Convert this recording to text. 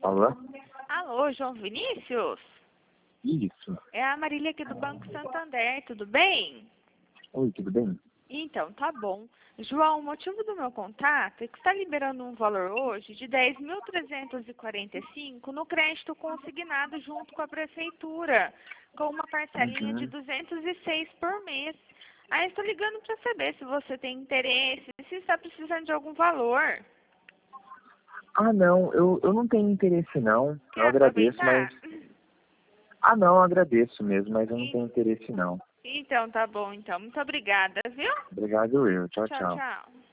Alô? Alô, João Vinícius? Isso. É a Marília aqui do Banco Santander, tudo bem? Oi, tudo bem? Então, tá bom. João, o motivo do meu contato é que está liberando um valor hoje de 10.345 no crédito consignado junto com a prefeitura, com uma parcelinha de Uhum. 206 por mês. Aí estou ligando para saber se você tem interesse, se está precisando de algum valor. Ah, não, eu não tenho interesse não. Eu Quer agradeço, mas... aproveitar? Ah, não, eu agradeço mesmo, mas eu não En- tenho interesse não. Então, tá bom, então. Muito obrigada, viu? Obrigado eu. Tchau, Tchau, tchau. tchau.